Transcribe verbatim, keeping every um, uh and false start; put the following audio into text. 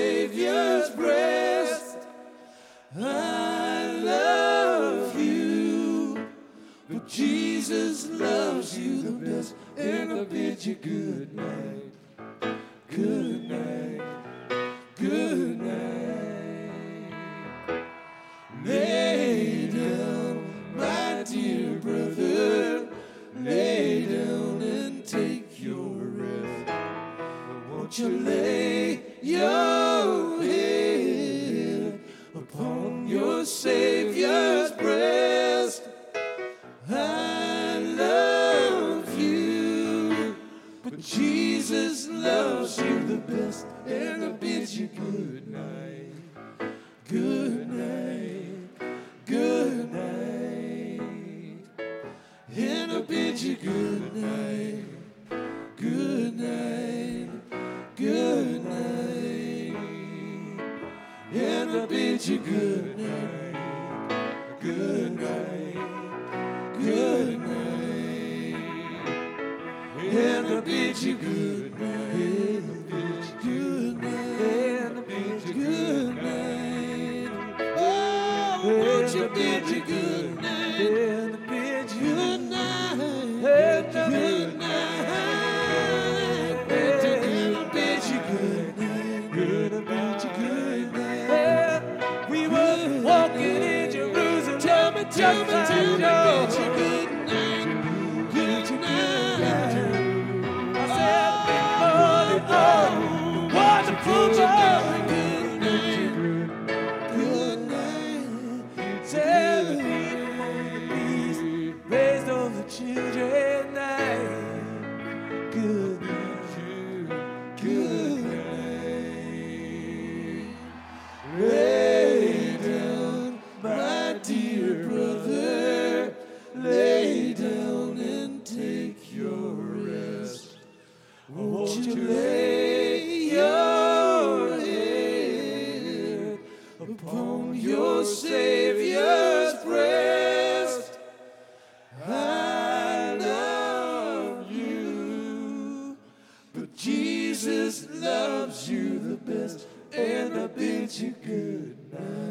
Savior's breast. I love you, but Jesus loves you the best, and I bid you good night, good night, good night. Lay down, my dear brother, lay down and take your rest. Won't you lay your head upon your Savior's breast? I love you, but Jesus loves you the best, and I bid you good night, good night, good night, and I bid you good night, good night, good night, and I bid you good night, good night, good night, and I bid you good night, good night, and I bid you good night. Oh, won't you bid you good night, and I bid you good night, good night, and I bid you good night, good, I bid you good night. We were walking in Jerusalem. Tell me, tell me, tell me, bid you good night, good night. I said, oh, oh, wonderful night, good night, good night. Tell the people on the beast, raised all the children night, good night, good night. Lay down, my dear brother, lay down and take your rest. Won't you lay your head upon your Savior's breast? I love you, but Jesus loves you the best, and I bid you good night.